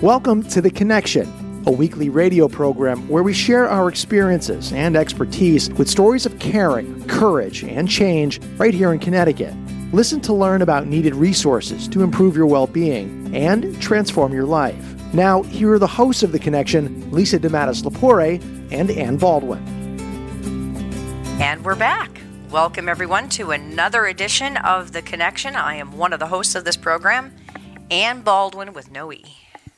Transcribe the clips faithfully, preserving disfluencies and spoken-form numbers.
Welcome to The Connection, a weekly radio program where we share our experiences and expertise with stories of caring, courage, and change right here in Connecticut. Listen to learn about needed resources to improve your well-being and transform your life. Now, here are the hosts of The Connection, Lisa DeMatteis-Lepore and Ann Baldwin. And we're back. Welcome, everyone, to another edition of The Connection. I am one of the hosts of this program, Ann Baldwin with no E.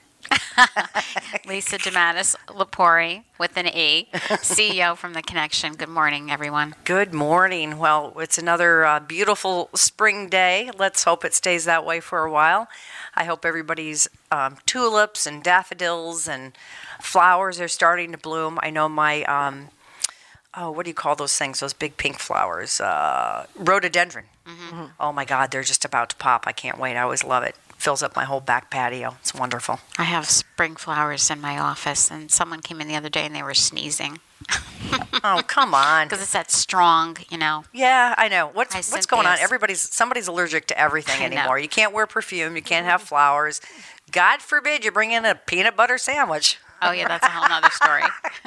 Lisa DeMatteis-Lepore with an E, C E O from The Connection. Good morning, everyone. Good morning. Well, it's another uh, beautiful spring day. Let's hope it stays that way for a while. I hope everybody's um, tulips and daffodils and flowers are starting to bloom. I know my, um, oh, what do you call those things, those big pink flowers? Uh, rhododendron. Mm-hmm. Oh, my God, they're just about to pop. I can't wait. I always love it. Fills up my whole back patio. It's wonderful. I have spring flowers in my office, and someone came in the other day and they were sneezing. Oh, come on. Because it's that strong, you know. Yeah, I know. What's Hyacinthus. what's going on? Everybody's somebody's allergic to everything I know. anymore. You can't wear perfume. You can't have flowers. God forbid you bring in a peanut butter sandwich. Oh, yeah, that's a whole nother story.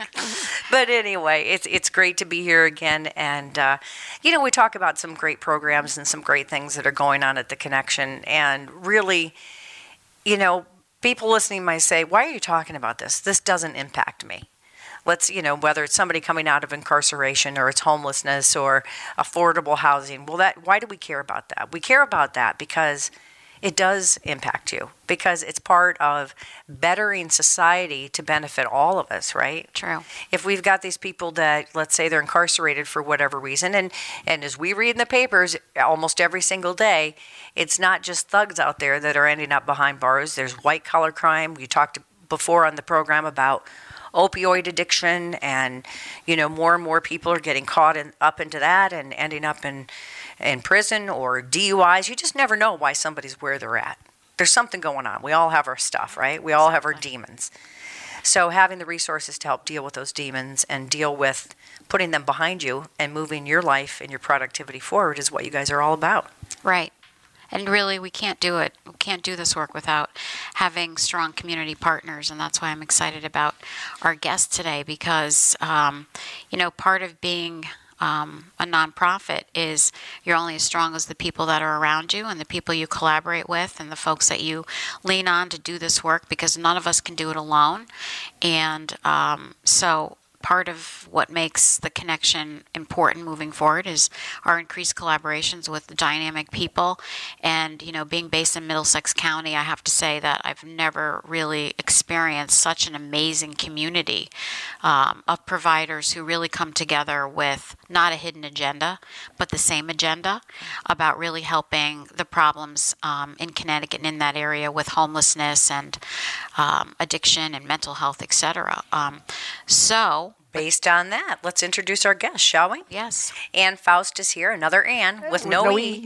But anyway, it's it's great to be here again. And, uh, you know, we talk about some great programs and some great things that are going on at The Connection. And really, you know, people listening might say, why are you talking about this? This doesn't impact me. Let's, you know, whether it's somebody coming out of incarceration or it's homelessness or affordable housing. Well, that why do we care about that? We care about that because it does impact you, because it's part of bettering society to benefit all of us, right? True. If we've got these people that, let's say they're incarcerated for whatever reason, and, and as we read in the papers almost every single day, it's not just thugs out there that are ending up behind bars. There's white-collar crime. We talked before on the program about opioid addiction, and, you know, more and more people are getting caught in, up into that and ending up in in prison or D U Is. You just never know why somebody's where they're at. There's something going on. We all have our stuff, right? We all have our demons. So having the resources to help deal with those demons and deal with putting them behind you and moving your life and your productivity forward is what you guys are all about. Right. And really, we can't do it. We can't do this work without having strong community partners, and that's why I'm excited about our guest today, because, um, you know, part of being Um, a nonprofit is you're only as strong as the people that are around you and the people you collaborate with and the folks that you lean on to do this work, because none of us can do it alone. And um, so part of what makes The Connection important moving forward is our increased collaborations with dynamic people. And, you know, being based in Middlesex County, I have to say that I've never really experienced such an amazing community um, of providers who really come together with not a hidden agenda, but the same agenda about really helping the problems um, in Connecticut and in that area with homelessness and um, addiction and mental health, et cetera. Um, so, Based on that, let's introduce our guest, shall we? Yes. Ann Faust is here, another Ann with, with no, no E.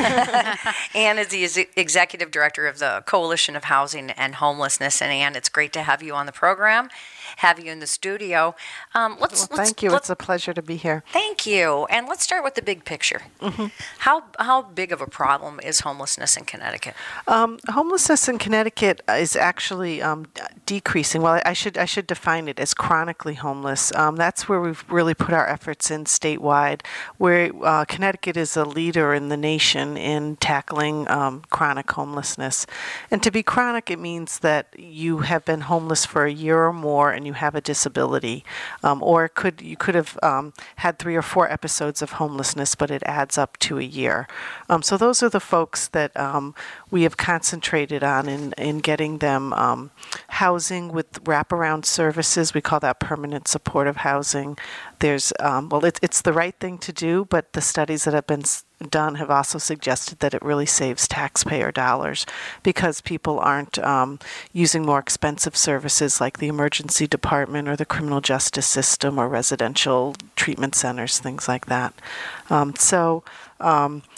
Ann is the ex- Executive Director of the Coalition of Housing and Homelessness. And Ann, it's great to have you on the program, have you in the studio. Um, let's, well, let's, thank you. Let's, it's a pleasure to be here. Thank you. And let's start with the big picture. Mm-hmm. How how big of a problem is homelessness in Connecticut? Um, homelessness in Connecticut is actually um, decreasing. Well, I should I should define it as chronically homeless. Um, that's where we've really put our efforts in statewide, where uh, Connecticut is a leader in the nation in tackling um, chronic homelessness. And to be chronic, it means that you have been homeless for a year or more and you have a disability. Um, or it could you could have um, had three or four episodes of homelessness, but it adds up to a year. Um, so those are the folks that um, we have concentrated on in, in getting them um, housing with wraparound services. We call that permanent supportive housing. There's, um, well, it, it's the right thing to do, but the studies that have been s- done have also suggested that it really saves taxpayer dollars because people aren't um, using more expensive services like the emergency department or the criminal justice system or residential treatment centers, things like that. Um, so, um,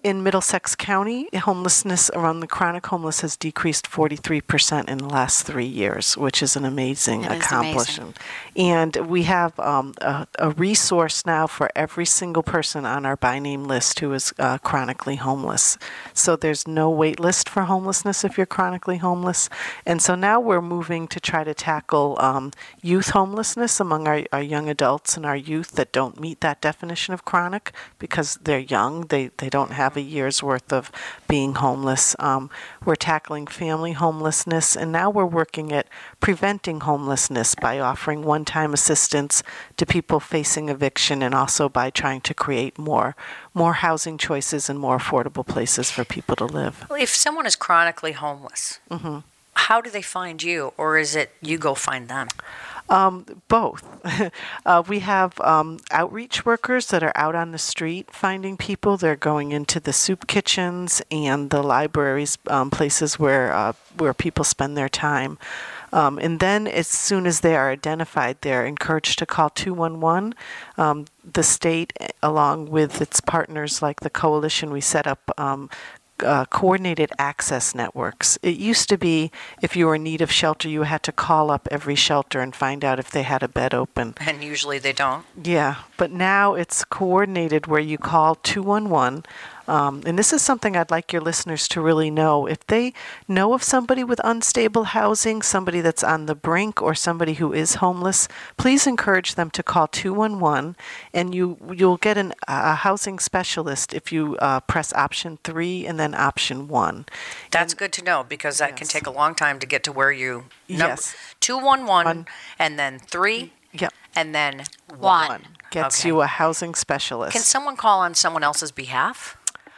in Middlesex County, homelessness around the chronic homeless has decreased forty-three percent in the last three years, which is an amazing That is accomplishment. And we have um, a, a resource now for every single person on our by name list who is uh, chronically homeless. So there's no wait list for homelessness if you're chronically homeless. And so now we're moving to try to tackle um, youth homelessness among our, our young adults and our youth that don't meet that definition of chronic because they're young. They, they don't have a year's worth of being homeless. Um, we're tackling family homelessness, and now we're working at preventing homelessness by offering one-time assistance to people facing eviction, and also by trying to create more more housing choices and more affordable places for people to live. Well, if someone is chronically homeless, Mm-hmm. how do they find you, or is it you go find them? Um, both. uh, we have um, outreach workers that are out on the street finding people. They're going into the soup kitchens and the libraries, um, places where uh, where people spend their time. Um, and then as soon as they are identified, they're encouraged to call two one one. Um, the state, along with its partners like the coalition, we set up um, Uh, coordinated access networks. It used to be if you were in need of shelter, you had to call up every shelter and find out if they had a bed open. And usually they don't. Yeah, but now it's coordinated where you call two one one. Um, and this is something I'd like your listeners to really know. If they know of somebody with unstable housing, somebody that's on the brink, or somebody who is homeless, please encourage them to call two one one, and you, you'll get an, a housing specialist if you uh, press option three and then option one. That's And- good to know, because that can Yes. take a long time to get to where you... Yes. two one one, One. and then three, Yep. and then One. one. Gets Okay. you a housing specialist. Can someone call on someone else's behalf?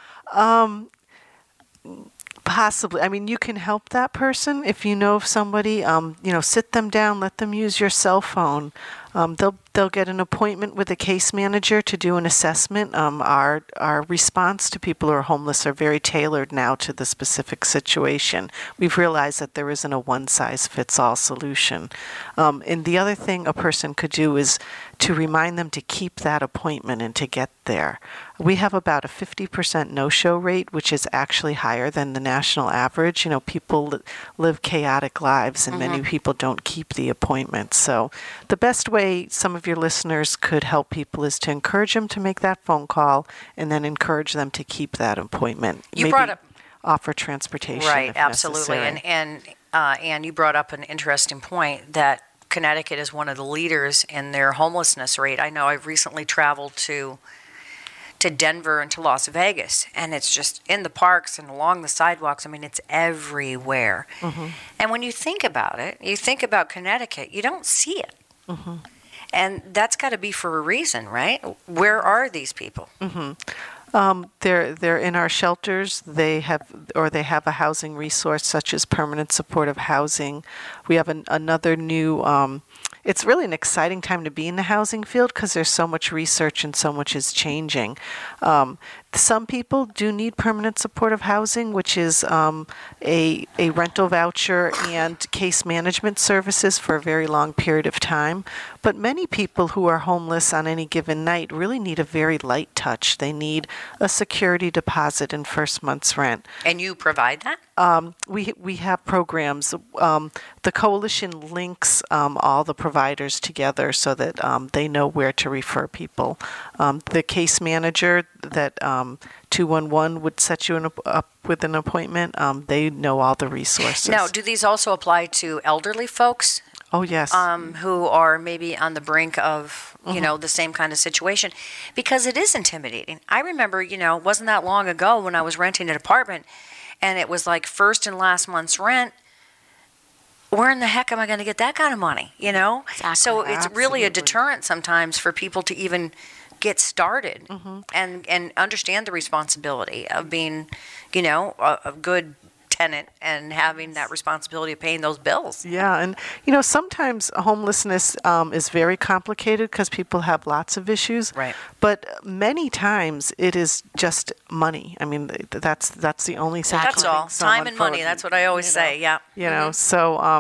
Um, possibly. I mean, you can help that person if you know of somebody. Um, you know, sit them down, let them use your cell phone. Um, they'll they'll get an appointment with a case manager to do an assessment. Um, our our response to people who are homeless are very tailored now to the specific situation. We've realized that there isn't a one size fits all solution. Um, and the other thing a person could do is to remind them to keep that appointment and to get there. We have about a fifty percent no-show rate, which is actually higher than the national average. You know, people li- live chaotic lives, and many people don't keep the appointment. So the best way some of your listeners could help people is to encourage them to make that phone call, and then encourage them to keep that appointment. You Maybe brought up... offer transportation Right, if absolutely. necessary. And, and uh, Anne, you brought up an interesting point that Connecticut is one of the leaders in their homelessness rate. I know I've recently traveled to to Denver and to Las Vegas, and it's just in the parks and along the sidewalks. I mean, it's everywhere. Mm-hmm. And when you think about it, you think about Connecticut, you don't see it. Mm-hmm. And that's got to be for a reason, right? Where are these people? Mm-hmm. Um, they're they're in our shelters. They have or they have a housing resource such as permanent supportive housing. We have an, another new. Um, it's really an exciting time to be in the housing field because there's so much research and so much is changing. Um, some people do need permanent supportive housing, which is um, a a rental voucher and case management services for a very long period of time. But many people who are homeless on any given night really need a very light touch. They need a security deposit and first month's rent. And you provide that? Um, we we have programs. Um, the coalition links um, all the providers together so that um, they know where to refer people. Um, the case manager that um, two one one would set you in, up with an appointment. Um, they know all the resources. Now, do these also apply to elderly folks? Oh yes. Um, who are maybe on the brink of, you know, the same kind of situation, because it is intimidating. I remember, you know, it wasn't that long ago when I was renting an apartment, and it was like first and last month's rent. Where in the heck am I going to get that kind of money, you know? Exactly. So it's really a Absolutely. deterrent sometimes for people to even get started Mm-hmm. and, and understand the responsibility of being, you know, a, a good tenant and having that responsibility of paying those bills. Yeah, and you know sometimes homelessness um, is very complicated because people have lots of issues. Right. But many times it is just money. I mean, th- that's that's the only thing. That's keeping all. Time someone and money. from- That's what I always you know, say. Yeah. You know, so um,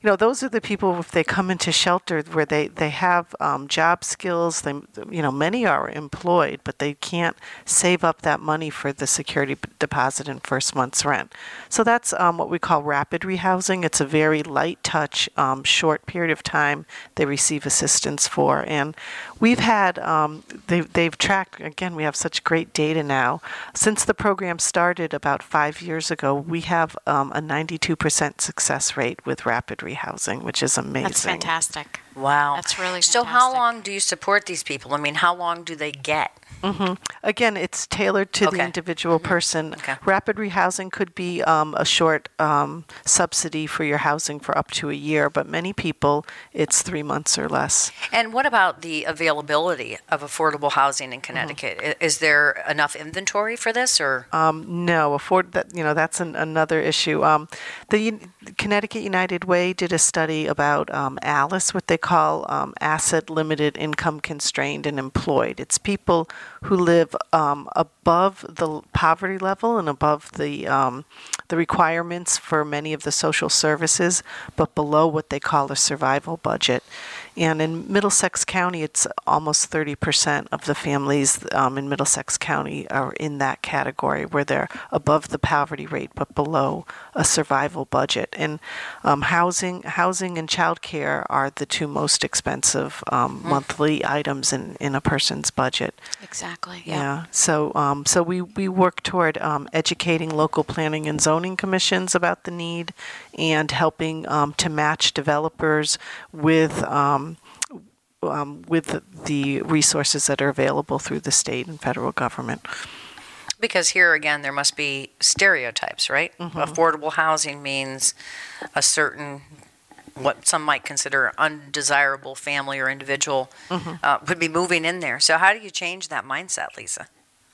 you know, those are the people, if they come into shelter where they, they have um, job skills, they, you know, many are employed, but they can't save up that money for the security p- deposit and first month's rent. So that's um, what we call rapid rehousing. It's a very light touch, um, short period of time they receive assistance for. And we've had, um, they've, they've tracked, again, we have such great data now. Since the program started about five years ago, we have um, a ninety-two percent success rate with rapid rehousing, which is amazing. That's fantastic. Wow. That's really So fantastic. how long do you support these people? I mean, how long do they get? Mm-hmm. Again, it's tailored to Okay. the individual person. Okay. Rapid rehousing could be um, a short um, subsidy for your housing for up to a year, but many people, it's three months or less. And what about the availability of affordable housing in Connecticut? I- Is there enough inventory for this, or? Um, no, afford that. You know, that's an, another issue. Um, the Un- Connecticut United Way did a study about um, ALICE, what they call um, asset limited, income constrained, and employed. It's people who live um, above the poverty level and above the um, the requirements for many of the social services, but below what they call a survival budget. And in Middlesex County, it's almost thirty percent of the families um, in Middlesex County are in that category, where they're above the poverty rate but below a survival budget. And um, housing, housing and childcare are the two most expensive um, Mm. monthly items in, in a person's budget. Exactly. Yeah. Yeah. So, um, so we, we work toward um, educating local planning and zoning commissions about the need, and helping um, to match developers with um, um, with the resources that are available through the state and federal government. Because here again, there must be stereotypes, right? Affordable housing means a certain, what some might consider undesirable family or individual uh, would be moving in there. So how do you change that mindset, Lisa?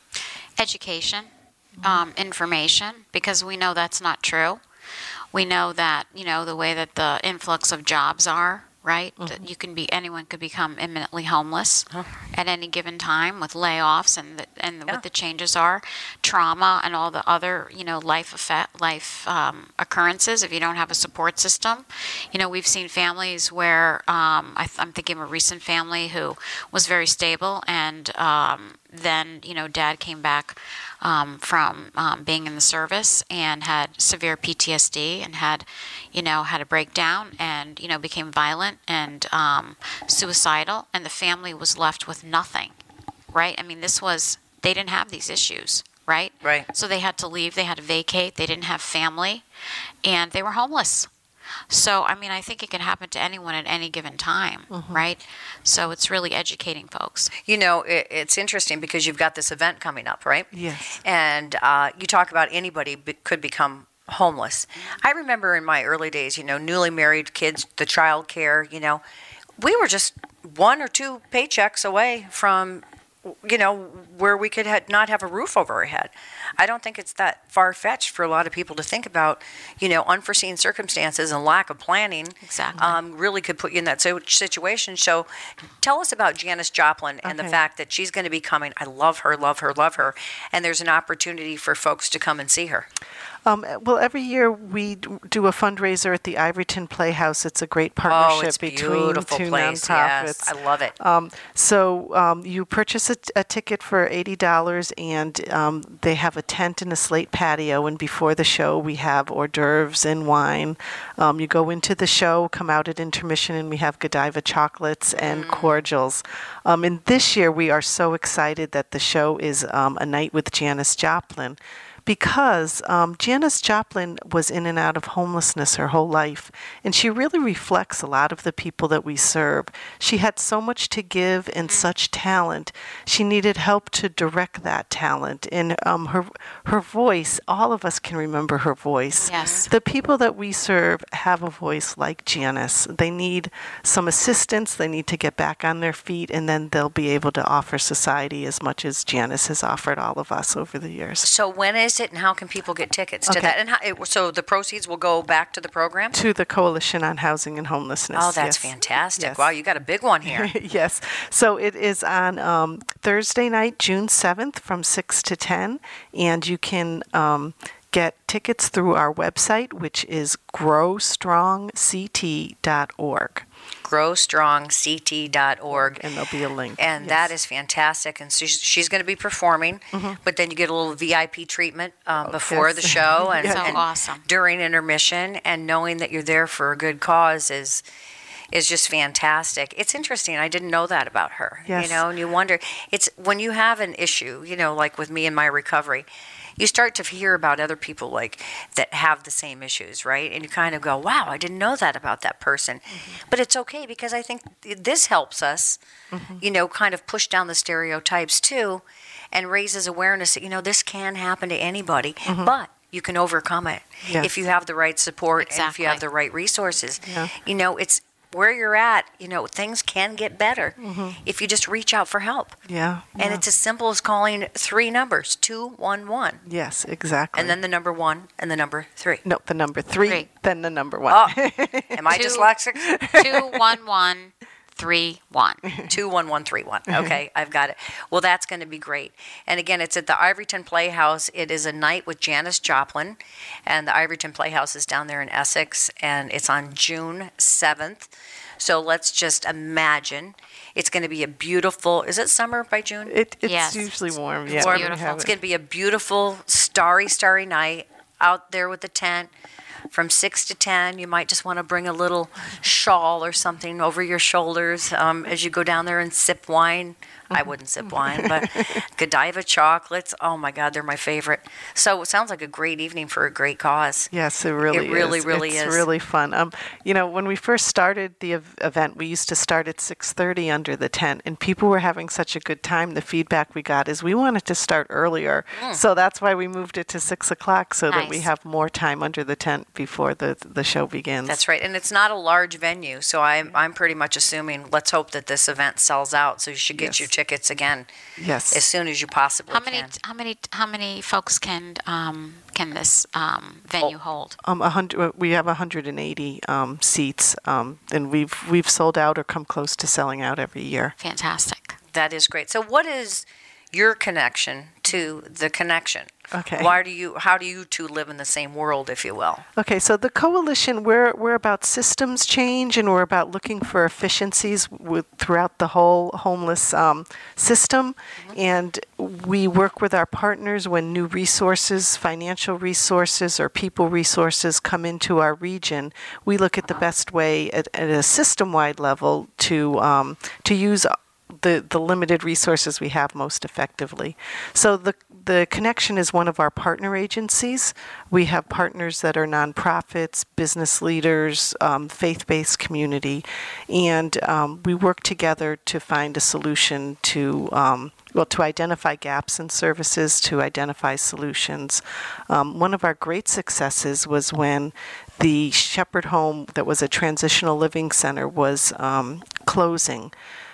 Education, um, information, because we know that's not true. We know that, you know, the way that the influx of jobs are, right? That you can be, anyone could become imminently homeless at any given time with layoffs, and the, and Yeah. what the changes are, trauma and all the other, you know, life effect, life um, occurrences. If you don't have a support system, you know, we've seen families where um, I th- I'm thinking of a recent family who was very stable, and um, then, you know, dad came back um, from um, being in the service and had severe P T S D, and had, you know, had a breakdown, and, you know, became violent and um, suicidal, and the family was left with nothing, right? I mean, this was, they didn't have these issues, right? Right. So they had to leave, they had to vacate, they didn't have family, and they were homeless. So, I mean, I think it can happen to anyone at any given time, right? So it's really educating folks. You know, it, it's interesting because you've got this event coming up, right? Yes. And uh, you talk about anybody be- could become homeless. I remember in my early days, you know, newly married kids, the child care, you know, we were just one or two paychecks away from, you know, where we could ha- not have a roof over our head. I don't think it's that far-fetched for a lot of people to think about, you know, unforeseen circumstances and lack of planning. Exactly. Um, really could put you in that so- situation. So tell us about Janice Joplin and the Okay. fact that she's going to be coming. I love her, love her, love her. And there's an opportunity for folks to come and see her. Um, well, every year we d- do a fundraiser at the Ivoryton Playhouse. It's a great partnership Oh, it's between beautiful two place. nonprofits. Yes, I love it. Um, so um, you purchase a, t- a ticket for eighty dollars, and um, they have a tent and a slate patio. And before the show, we have hors d'oeuvres and wine. Um, you go into the show, come out at intermission, and we have Godiva chocolates and Mm. cordials. Um, and this year, we are so excited that the show is um, a night with Janice Joplin, because um, Janice Joplin was in and out of homelessness her whole life, and she really reflects a lot of the people that we serve. She had so much to give and such talent. She needed help to direct that talent, and um, her her voice, all of us can remember her voice. Yes. The people that we serve have a voice like Janice. They need some assistance, they need to get back on their feet, and then they'll be able to offer society as much as Janice has offered all of us over the years. So when is it, and how can people get tickets to Okay. that? And how, it, so the proceeds will go back to the program? To the Coalition on Housing and Homelessness. Oh, that's yes. fantastic. Yes. Wow, you got a big one here. Yes. So it is on um, Thursday night, June seventh from six to ten. And you can um, get tickets through our website, which is grow strong c t dot org. grow strong c t dot org. And there'll be a link. And yes. that is fantastic. And she's, she's going to be performing, mm-hmm. but then you get a little V I P treatment um, oh, before yes. the show and, so and awesome. during intermission. And knowing that you're there for a good cause is is just fantastic. It's interesting. I didn't know that about her. Yes. You know, and you wonder, it's when you have an issue, you know, like with me and my recovery, you start to hear about other people like that have the same issues, right? And you kind of go, wow, I didn't know that about that person. Mm-hmm. But it's okay because I think this helps us, mm-hmm. you know, kind of push down the stereotypes too and raises awareness that, you know, this can happen to anybody, mm-hmm. but you can overcome it yes. if you have the right support exactly. and if you have the right resources. Yeah. You know, it's where you're at, you know, things can get better mm-hmm. if you just reach out for help. Yeah. And yeah. it's as simple as calling three numbers, two one one. Yes, exactly. And then the number one and the number three. No, the number three, Three. then the number one. Oh, am I Two. dyslexic? two one one three one. two one one three one. Okay, I've got it. Well, that's going to be great. And again, it's at the Ivoryton Playhouse. It is a night with Janis Joplin, and the Ivoryton Playhouse is down there in Essex, and it's on June seventh. So let's just imagine it's going to be a beautiful, is it summer by June? It, it's Yes. usually warm. It's yeah, Warm. we beautiful. have It's it. going to be a beautiful, starry, starry night out there with the tent. From six to ten, you might just want to bring a little shawl or something over your shoulders um, as you go down there and sip wine. I wouldn't sip wine, but Godiva chocolates, oh my God, they're my favorite. So it sounds like a great evening for a great cause. Yes, it really It really, is. really it's is. really fun. Um, you know, when we first started the ev- event, we used to start at six thirty under the tent, and people were having such a good time. The feedback we got is we wanted to start earlier, Mm. so that's why we moved it to six o'clock so that we Nice. have more time under the tent before the the show begins. That's right. And it's not a large venue, so I'm, I'm pretty much assuming, let's hope that this event sells out, so you should get Yes. your tickets again Yes. as soon as you possibly How many can. how many how many folks can um, can this um, venue hold? Um, a hundred. We have one hundred eighty um, seats, um, and we've we've sold out or come close to selling out every year. Fantastic. That is great. So what is your connection to the connection? Okay. Why do you, how do you two live in the same world, if you will? Okay, so the coalition, we're we're about systems change, and we're about looking for efficiencies with throughout the whole homeless um, system, Mm-hmm. and we work with our partners when new resources, financial resources, or people resources come into our region. We look at the best way at, at a system-wide level to um, to use the the limited resources we have most effectively. So the the connection is one of our partner agencies. We have partners that are nonprofits, business leaders, um, faith-based community, and um, we work together to find a solution to um, well to identify gaps in services, to identify solutions. Um, one of our great successes was when the Shepherd Home, that was a transitional living center, was um, closing.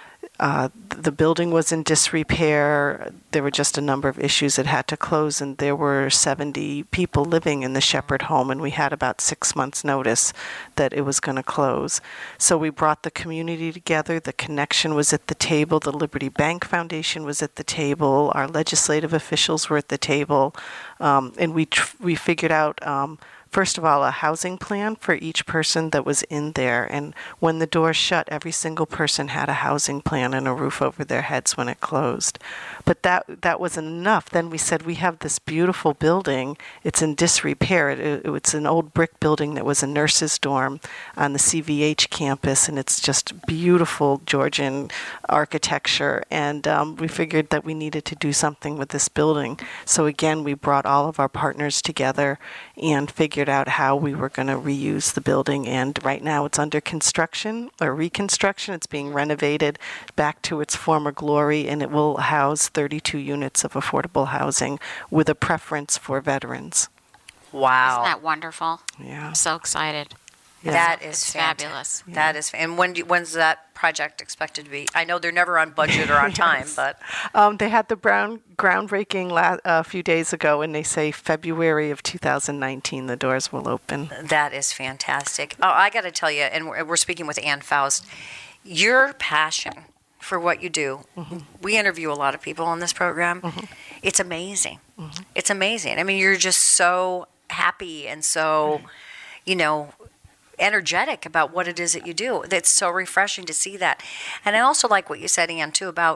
Uh, the building was in disrepair. There were just a number of issues that had to close, and there were seventy people living in the Shepherd Home, and we had about six months' notice that it was going to close. So we brought the community together. The connection was at the table. The Liberty Bank Foundation was at the table. Our legislative officials were at the table, um, and we tr- we figured out. Um, First of all, a housing plan for each person that was in there. And when the doors shut, every single person had a housing plan and a roof over their heads when it closed. But that that wasn't enough. Then we said, we have this beautiful building. It's in disrepair. It, it, it's an old brick building that was a nurse's dorm on the C V H campus. And it's just beautiful Georgian architecture. And um, we figured that we needed to do something with this building. So again, we brought all of our partners together and figured out how we were going to reuse the building, and right now it's under construction or reconstruction. It's being renovated back to its former glory, and it will house thirty-two units of affordable housing with a preference for veterans. Wow. Isn't that wonderful? Yeah. I'm so excited. That is It's fanta- fabulous. That is, and when do, when's that project expected to be? I know they're never on budget or on time, Yes. but Um, they had the brown groundbreaking la- a few days ago, and they say February of two thousand nineteen the doors will open. that is fantastic. Oh, I got to tell you, and we're, we're speaking with Ann Faust, your passion for what you do. Mm-hmm. We interview a lot of people on this program. Mm-hmm. It's amazing. Mm-hmm. It's amazing. I mean, you're just so happy and so, you know, energetic about what it is that you do. It's so refreshing to see that. And I also like what you said, Ann, too, about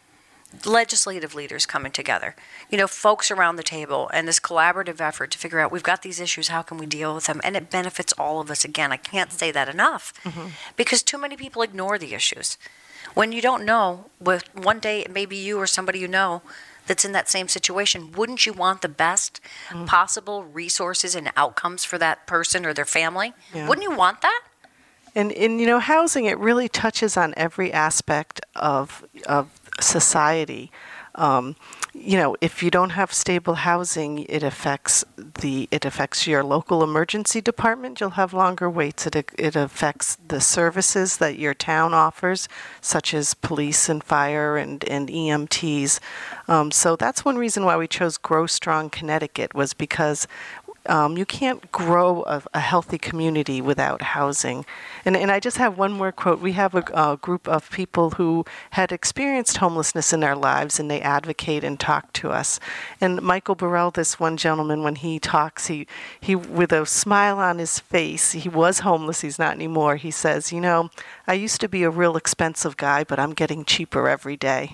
legislative leaders coming together, you know, folks around the table, and this collaborative effort to figure out, we've got these issues, how can we deal with them? And it benefits all of us. Again, I can't say that enough, mm-hmm. because too many people ignore the issues. When you don't know, with one day it may be you or somebody you know that's in that same situation, wouldn't you want the best mm-hmm. possible resources and outcomes for that person or their family? Yeah. Wouldn't you want that? And, and, you know, housing, it really touches on every aspect of of society. Um, you know, if you don't have stable housing, it affects the it affects your local emergency department. You'll have longer waits. It it affects the services that your town offers, such as police and fire and, and E M Ts. Um, so that's one reason why we chose Grow Strong Connecticut, was because Um, you can't grow a, a healthy community without housing. And, and I just have one more quote. We have a, a group of people who had experienced homelessness in their lives, and they advocate and talk to us. And Michael Burrell, this one gentleman, when he talks, he, he with a smile on his face, he was homeless, he's not anymore. He says, you know, I used to be a real expensive guy, but I'm getting cheaper every day.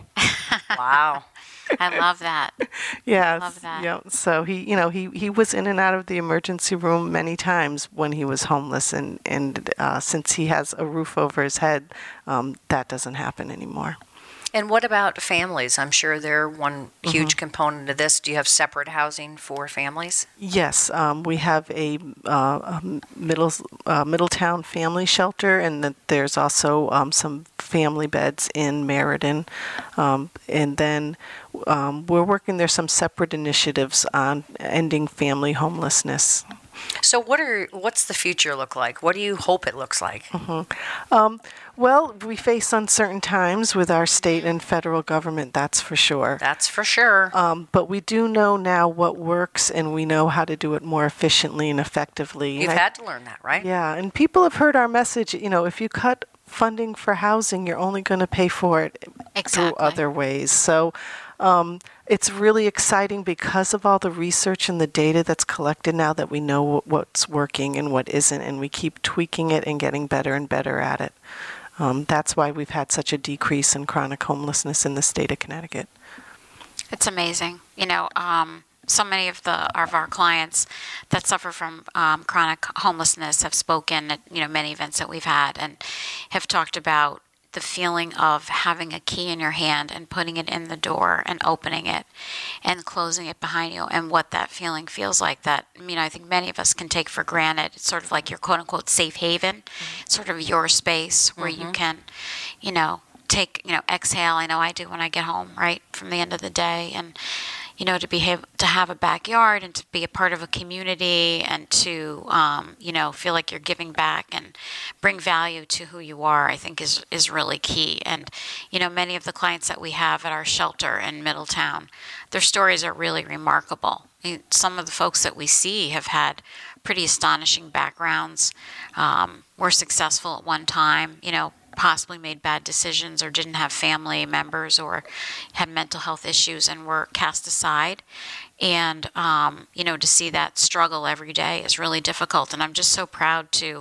Wow. I love that. Yeah, I love that. Yeah. So he, you know, he, he was in and out of the emergency room many times when he was homeless, and and uh, since he has a roof over his head, um, that doesn't happen anymore. And what about families? I'm sure they're one huge Mm-hmm. component of this. Do you have separate housing for families? Yes, um, we have a, uh, a middle uh, Middletown family shelter, and that there's also um, some family beds in Meriden, um, and then um, we're working. There's some separate initiatives on ending family homelessness. So what are what's the future look like? What do you hope it looks like? Mm-hmm. Um, well, we face uncertain times with our state and federal government, that's for sure. That's for sure. Um, but we do know now what works, and we know how to do it more efficiently and effectively. You've and had I, to learn that, right? Yeah, and people have heard our message. You know, if you cut funding for housing, you're only going to pay for it Exactly. through other ways. So um, it's really exciting because of all the research and the data that's collected now, that we know what's working and what isn't, and we keep tweaking it and getting better and better at it. Um, that's why we've had such a decrease in chronic homelessness in the state of Connecticut. It's amazing. You know, um, so many of the of our clients that suffer from um, chronic homelessness have spoken at, you know, many events that we've had, and have talked about the feeling of having a key in your hand and putting it in the door and opening it and closing it behind you, and what that feeling feels like. That, I mean, I think many of us can take for granted. It's sort of like your quote-unquote safe haven, mm-hmm. sort of your space where mm-hmm. you can, you know, take, you know, exhale. I know I do when I get home, right, from the end of the day. And, you know, to be to have a backyard and to be a part of a community, and to, um, you know, feel like you're giving back and bring value to who you are, I think is is really key. And, you know, many of the clients that we have at our shelter in Middletown, their stories are really remarkable. I mean, some of the folks that we see have had pretty astonishing backgrounds, um, were successful at one time, you know, possibly made bad decisions, or didn't have family members, or had mental health issues and were cast aside. And, um, you know, to see that struggle every day is really difficult. And I'm just so proud to,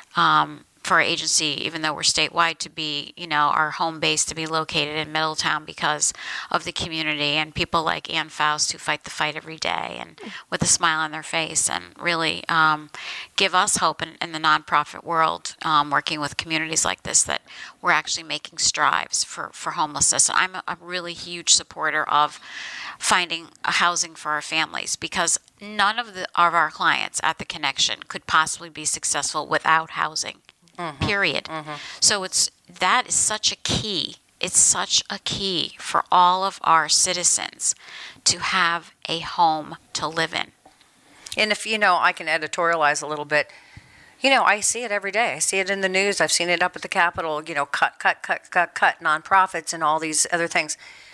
um, for our agency, even though we're statewide, to be, you know, our home base to be located in Middletown because of the community and people like Ann Faust, who fight the fight every day and with a smile on their face, and really um, give us hope in, in the nonprofit world, um, working with communities like this, that we're actually making strides for, for homelessness. I'm a, a really huge supporter of finding a housing for our families, because none of the of our clients at the Connection could possibly be successful without housing. Mm-hmm. Period. Mm-hmm. So it's that is such a key. It's such a key for all of our citizens to have a home to live in. And if, you know, I can editorialize a little bit, you know, I see it every day. I see it in the news. I've seen it up at the Capitol, you know, cut, cut, cut, cut, cut, nonprofits and all these other things.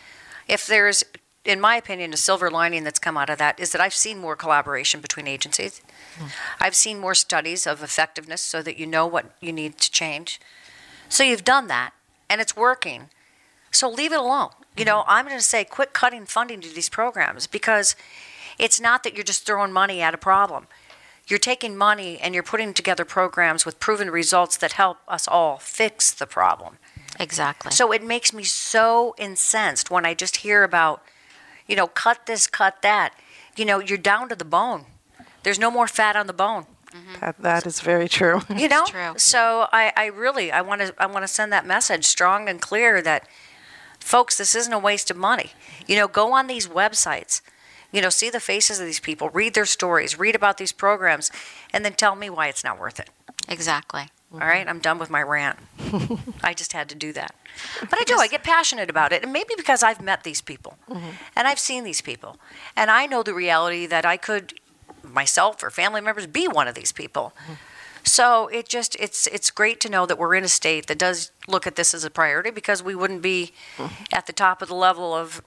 If there's, in my opinion, a silver lining that's come out of that is that I've seen more collaboration between agencies. Mm. I've seen more studies of effectiveness so that you know what you need to change. So you've done that, and it's working. So leave it alone. You know, I'm going to say quit cutting funding to these programs, because it's not that you're just throwing money at a problem. You're taking money and you're putting together programs with proven results that help us all fix the problem. Exactly. So it makes me so incensed when I just hear about, you know, cut this, cut that. You know, you're down to the bone. There's no more fat on the bone. Mm-hmm. That, that is very true. You know? It's true. So I, I really, I want to I want to send that message strong and clear that, folks, this isn't a waste of money. You know, go on these websites. You know, see the faces of these people, read their stories, read about these programs, and then tell me why it's not worth it. Exactly. All right, I'm done with my rant. I just had to do that. But I do, I get passionate about it. And maybe because I've met these people, mm-hmm. and I've seen these people. And I know the reality that I could, myself or family members, be one of these people. Mm-hmm. So it just, it's it's great to know that we're in a state that does look at this as a priority, because we wouldn't be mm-hmm. at the top of the level of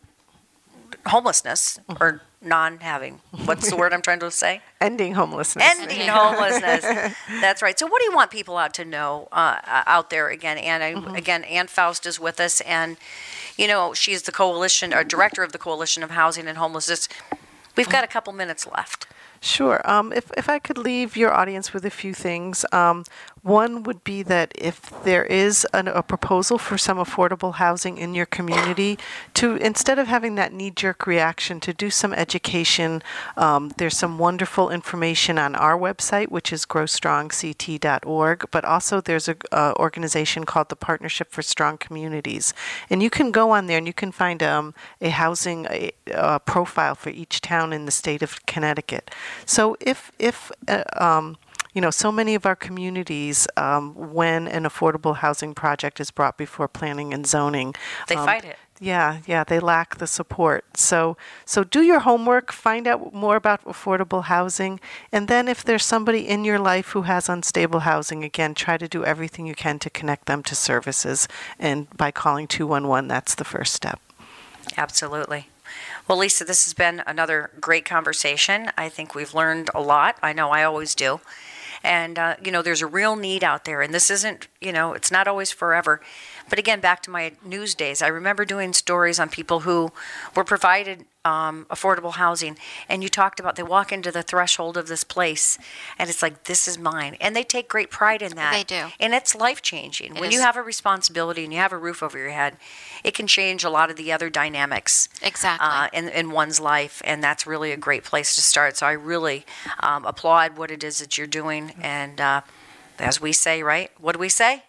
homelessness, mm-hmm. or non-having, what's the word I'm trying to say? Ending homelessness. Ending homelessness. That's right. So what do you want people out to know, uh, out there again? And I, mm-hmm. again, Ann Faust is with us, and, you know, she's the coalition, or director of the Coalition of Housing and Homelessness. We've got a couple minutes left. Sure. Um, if, if I could leave your audience with a few things. Um, one would be that if there is an, a proposal for some affordable housing in your community, to instead of having that knee-jerk reaction, to do some education. Um, there's some wonderful information on our website, which is grow strong c t dot org, but also there's an organization called the Partnership for Strong Communities. And you can go on there and you can find um, a housing a, a profile for each town in the state of Connecticut. So if, if uh, um, you know, so many of our communities, um, when an affordable housing project is brought before planning and zoning, they um, fight it. Yeah, yeah, they lack the support. So, so do your homework, find out more about affordable housing, and then if there's somebody in your life who has unstable housing, again, try to do everything you can to connect them to services. And by calling two one one, that's the first step. Absolutely. Well, Lisa, this has been another great conversation. I think we've learned a lot. I know I always do. And, uh, you know, there's a real need out there. And this isn't, you know, it's not always forever. But again, back to my news days, I remember doing stories on people who were provided um, affordable housing. And you talked about they walk into the threshold of this place and it's like, this is mine. And they take great pride in that. They do. And it's life-changing. It when is. you have a responsibility and you have a roof over your head, it can change a lot of the other dynamics Exactly. uh, in, in one's life. And that's really a great place to start. So I really um, applaud what it is that you're doing. And uh, as we say, right? What do we say?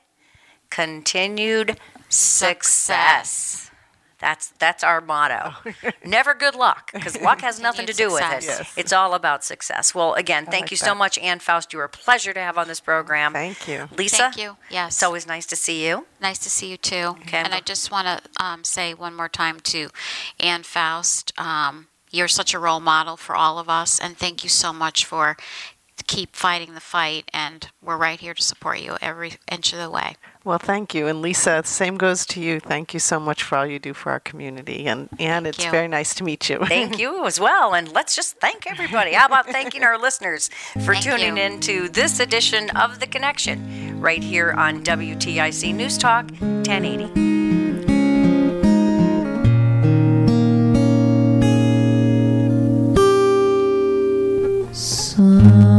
Continued success. That's that's our motto. Never good luck, because luck has nothing to do with it. Yes. It's all about success. Well, again, thank like you that. so much, Ann Faust. You were a pleasure to have on this program. Thank you. Lisa? Thank you. Yes. It's always nice to see you. Nice to see you too. Okay. And I just want to um, say one more time to Ann Faust, um, you're such a role model for all of us, and thank you so much for keep fighting the fight, and we're right here to support you every inch of the way. Well, thank you. And Lisa, same goes to you. Thank you so much for all you do for our community. And, and it's you. very nice to meet you. Thank you as well. And let's just thank everybody. How about thanking our listeners for Thank tuning you. in to this edition of The Connection right here on W T I C News Talk ten eighty. Sun